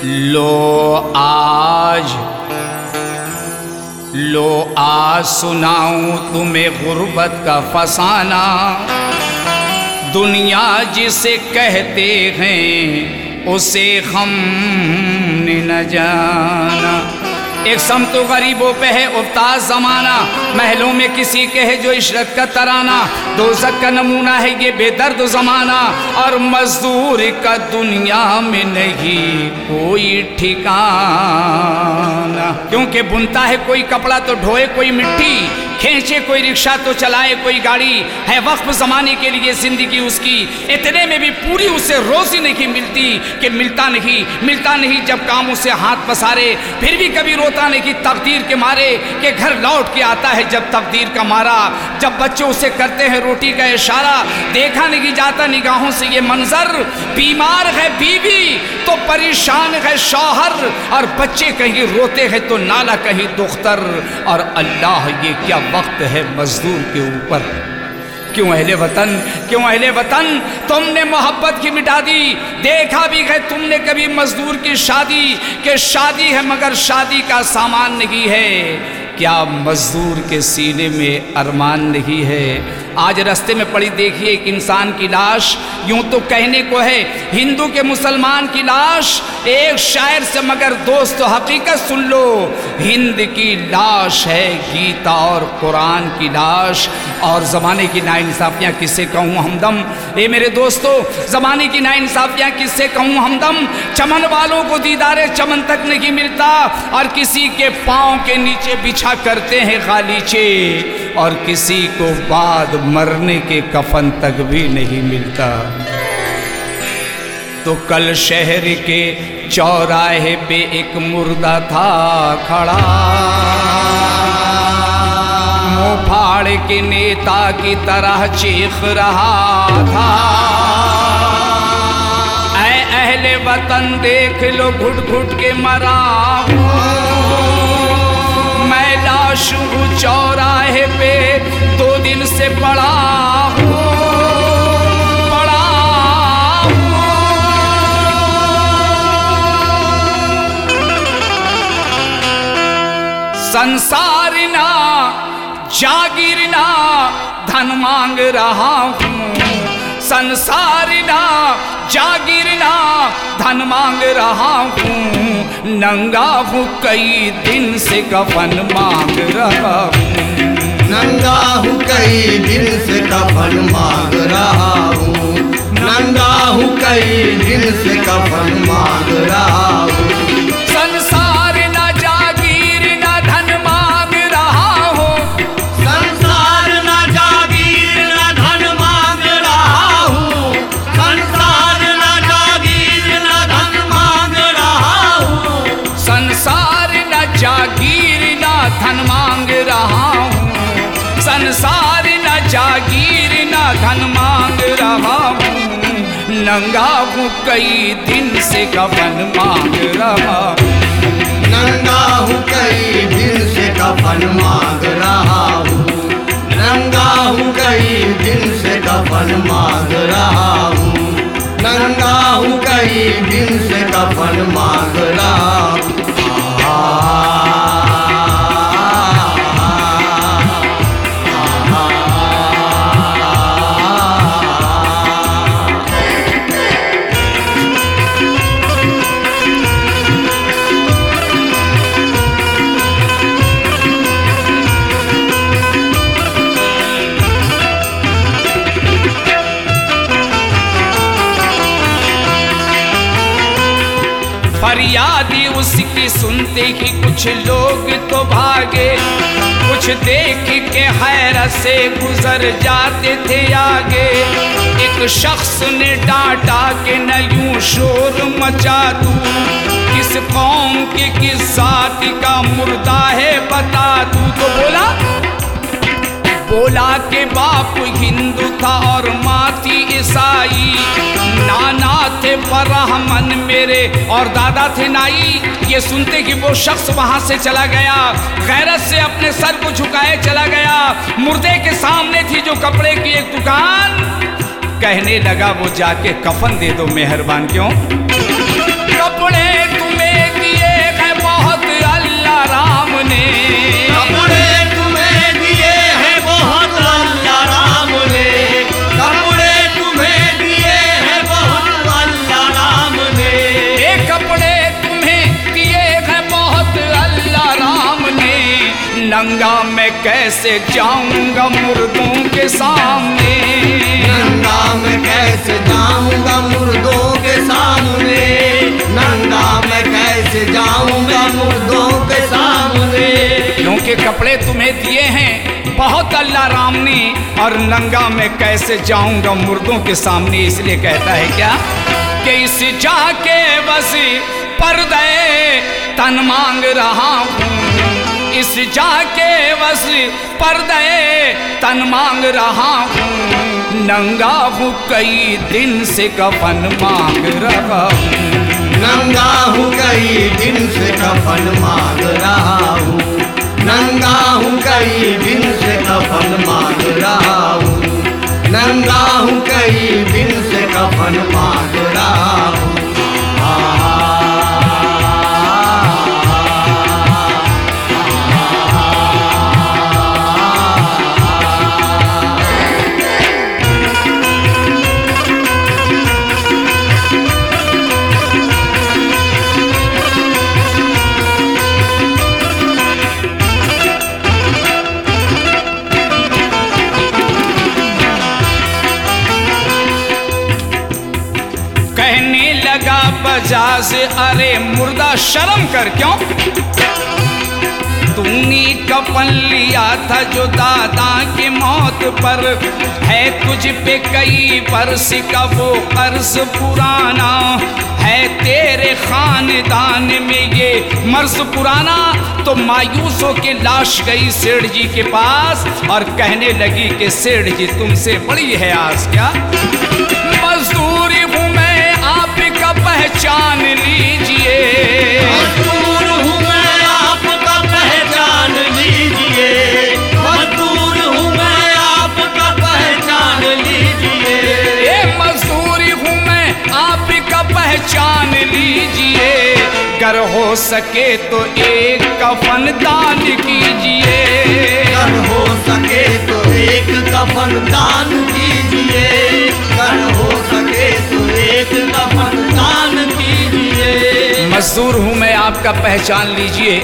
लो आज सुनाऊं तुम्हें गुर्बत का फसाना। दुनिया जिसे कहते हैं उसे हमने न जाना। एक सम तो गरीबों पे है उफ्ताज ज़माना, महलों में किसी के है जो इशरत का तराना। दोज़ख का नमूना है ये बेदर्द ज़माना, और मजदूर का दुनिया में नहीं कोई ठिकाना। क्योंकि बुनता है कोई कपड़ा तो ढोए कोई मिट्टी, खींचे कोई रिक्शा तो चलाए कोई गाड़ी। है वक्फ ज़माने के लिए ज़िंदगी उसकी, इतने में भी पूरी उसे रोज़ी नहीं मिलती कि मिलता नहीं जब कामों से हाथ पसारे। फिर भी कभी रोता नहीं तकदीर के मारे कि घर लौट के आता है जब तकदीर का मारा। जब बच्चे उसे करते हैं रोटी का इशारा, देखा नहीं जाता निगाहों से ये मंजर। बीमार है बीवी तो परेशान है शौहर, और बच्चे कहीं रोते हैं तो नाला कहीं दुख्तर। और अल्लाह ये क्या वक्त है मजदूर के ऊपर। क्यों अहले वतन तुमने मोहब्बत की मिटा दी। देखा भी है तुमने कभी मजदूर की शादी, कि शादी है मगर शादी का सामान नहीं है। क्या मजदूर के सीने में अरमान नहीं है। आज रास्ते में पड़ी देखिए एक इंसान की लाश, यूं तो कहने को है हिंदू के मुसलमान की लाश। एक शायर से मगर दोस्तों हकीकत सुन लो, हिंद की लाश है गीता और कुरान की लाश। और ज़माने की नाइंसाफ़ियाँ किससे कहूँ हमदम। ये मेरे दोस्तों ज़माने की नाइंसाफ़ियाँ किससे कहूँ हमदम। चमन वालों को दीदारे चमन तक नहीं मिलता, और किसी के पाँव के नीचे बिछा करते हैं गालीचे, और किसी को बाद मरने के कफन तक भी नहीं मिलता। तो कल शहर के चौराहे पे एक मुर्दा था खड़ा, मुँह फाड़ के नेता की तरह चीख रहा था। ऐ अहले वतन देख लो घुट घुट के मरा मैं, लाश हूँ चौराहे पे 2 दिन से पड़ा हूँ। संसार ना जागीर ना धन मांग रहा हूँ। संसार ना जागीर ना धन मांग रहा हूँ। नंगा हूँ कई दिन से कफन मांग रहा हूँ। नंगा हूँ कई दिन से कफन मांग रहा हूँ। नंगा हूँ कई दिन से कफन मांग रहा हूँ। संसार ना जागीर ना धन मांग रहा हूँ। संसार ना जागीर ना धन मांग रहा हूँ। संसार ना जागीर ना धन मांग रहा हूँ। संसार ना जागीर ना धन मांग रहा हूँ। संसार न जागीर न धन मांग रहा हूँ। नंगा हूँ कई दिन से कफन मांग रहा हूँ। नंगा हूँ कई दिन से कफन मांग रहा हूँ। नंगा हूँ कई दिन से कफन मांग रहा हूँ। नंगा हूँ कई दिन से कफन मांग रहा हूँ। फरियादी उसकी सुनते ही कुछ लोग तो भागे, कुछ देख के हैरत से गुजर जाते थे आगे। एक शख्स ने डांटा कि न यूं शोर मचा तू, किस कौम के किस जाति का मुर्दा है बता तू। तो बोला कि बाप हिंदू था और माँ थी ईसाई, नाना थे ब्राह्मण मेरे और दादा थे नाई। ये सुनते कि वो शख्स वहां से चला गया, गैरत से अपने सर को झुकाए चला गया। मुर्दे के सामने थी जो कपड़े की एक दुकान, कहने लगा वो जाके कफन दे दो मेहरबान। क्यों? कपड़े तुम्हें नंगा मैं कैसे जाऊंगा मुर्दों के सामने, नंगा मैं कैसे जाऊंगा मुर्दों के सामने, नंगा मैं कैसे जाऊंगा मुर्दों के सामने। क्योंकि कपड़े तुम्हें दिए हैं बहुत अल्लाह राम ने, और नंगा मैं कैसे जाऊंगा मुर्दों के सामने। इसलिए कहता है क्या कि इस जाके बस पर्दे तन मांग रहा हूँ, इस जाके बस पर्दे तन मांग रहा हूँ, नंगा हूँ कई दिन से कफन मांग रहा हूँ, नंगा हूँ कई दिन से कफन मांग रहा हूँ, नंगा हूँ कई दिन से कफन मांग रहा हूँ, नंगा हूँ कई दिन से कफन मांग रहा हूँ। कहने लगा बजाज अरे मुर्दा शर्म कर, क्यों तूने कफन लिया था जो दादा की मौत पर, है तुझ पे कई बरस का वो कर्ज पुराना, है तेरे खानदान में ये मर्ज पुराना। तो मायूस हो के लाश गई सेठ जी के पास और कहने लगी कि सेठ जी तुमसे बड़ी है आस क्या, मजदूरी हूँ मैं आपका पहचान लीजिए, मजदूर हूँ मैं आपका पहचान लीजिए, मजदूर हूँ मैं आपका पहचान लीजिए, ये मजदूरी हूँ मैं आपका पहचान लीजिए, अगर हो सके तो एक कफन दान कीजिए, अगर हो सके तो एक कफन दान कीजिए, अगर हो सके तो एक कफन दान कीजिए। मजदूर हूँ मैं आपका पहचान लीजिए,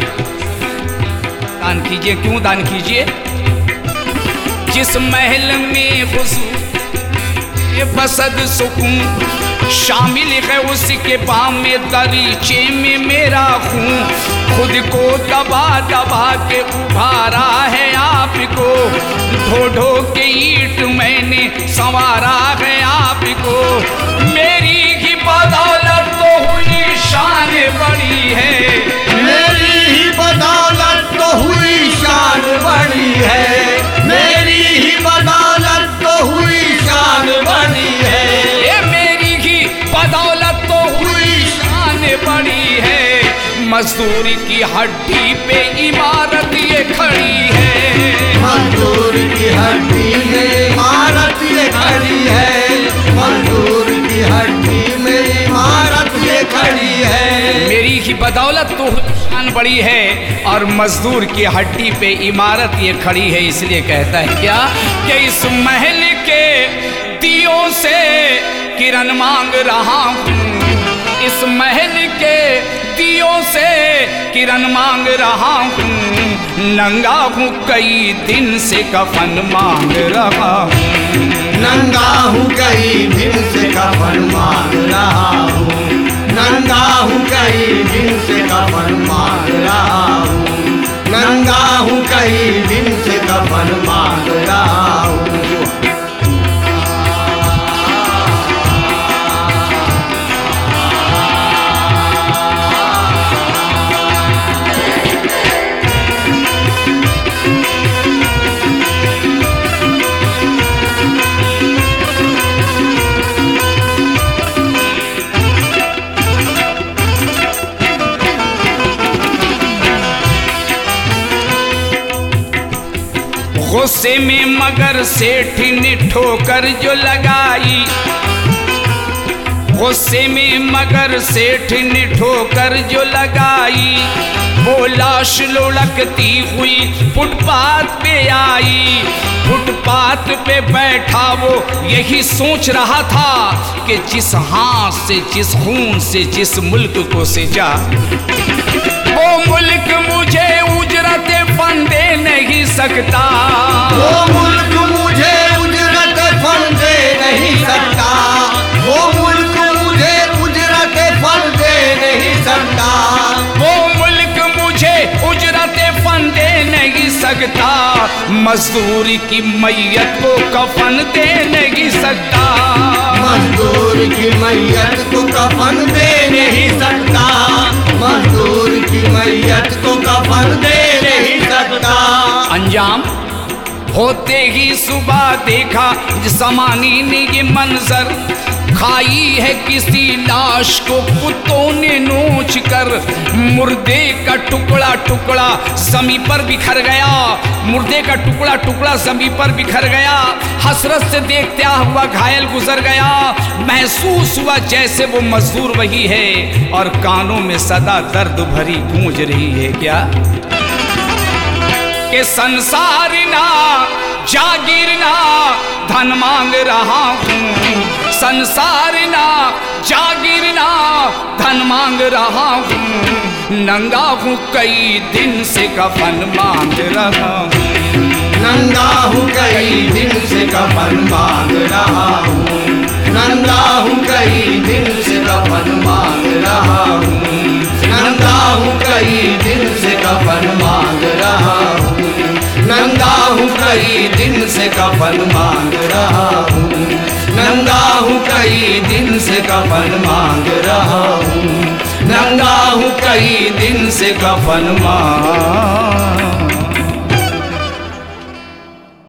दान कीजिए। क्यों दान कीजिए? जिस महल में हुजूर ये बसद सुकून शामिल है उसके बाम में दरीचे में मेरा खून, खुद को दबा दबा के उभारा है आपको, ढो ढो के ईंट मैंने संवारा है आपको, मेरी ही बदौलत तो हुई शान बड़ी है, मेरी ही बदौलत तो हुई शान बड़ी है, मेरी ही बदौलत तो हुई शान बड़ी है, ये मेरी ही बदौलत तो हुई शान बड़ी है, मजदूर की हड्डी पे इमारत ये खड़ी है, मजदूर की हड्डी में इमारत ये खड़ी है, मजदूर की हड्डी में इमारत ये खड़ी है, मेरी ही बदौलत तो शान बड़ी है और मजदूर की हड्डी पे इमारत ये खड़ी है। इसलिए कहता है क्या कि इस महल के दियों से किरण मांग रहा हूँ, इस महल के दियों से किरण मांग रहा हूँ, नंगा हूँ कई दिन से कफन मांग रहा हूँ, नंगा हूँ कई दिन से कफन मांग रहा हूँ, नंगा हूँ कई दिन से कफन मांग रहा हूँ, नंगा हूँ कई दिन से कफन मांग रहा हूँ। गुस्से में मगर सेठ ने ठोकर जो लगाई, गुस्से में मगर सेठ ने ठोकर जो लगाई, वो लाश लुढ़कती हुई फुटपाथ पे आई, फुटपाथ पे बैठा वो यही सोच रहा था कि जिस हाथ से जिस खून से जिस मुल्क को सिंचा वो मुल्क मुझे उजरत फंदे सकता। वो मुल्क मुझे उजरत फल दे नहीं सकता, वो मुल्क मुझे उजरत फल दे नहीं सकता, वो मुल्क मुझे उजरत फन दे नहीं सकता, मजदूर की मैयत को कफन दे नहीं सकता, मजदूर की मैयत को कफन दे नहीं सकता, मजदूर की मैयत को कफन दे नहीं सकता। अंजाम होते ही सुबह देखा ज़माने ने ये मंजर, खाई है किसी लाश को कुत्तों ने नोच कर, मुर्दे का टुकड़ा टुकड़ा ज़मीन पर बिखर गया, मुर्दे का टुकड़ा टुकड़ा ज़मीन पर बिखर गया, हसरत से देखता हुआ घायल गुजर गया, महसूस हुआ जैसे वो मजदूर वही है और कानों में सदा दर्द भरी गूंज रही है क्या कि संसार ना जागीर ना धन मांग रहा हूँ, संसार ना जागीर ना धन मांग रहा हूँ, नंगा हूँ कई दिन से कफन मांग रहा हूँ, नंगा हूँ कई दिन से कफन मांग रहा हूँ, नंगा हूँ कई दिन से कफन मांग रहा हूँ, नंगा हूँ कई दिन से कफन मांग रहा हूँ, नंगा हूँ कई दिन से कफन मांग रहा हूँ, नंगा हूँ कई दिन से कफन मांग रहा हूँ, नंगा हूँ कई दिन से कफन मांग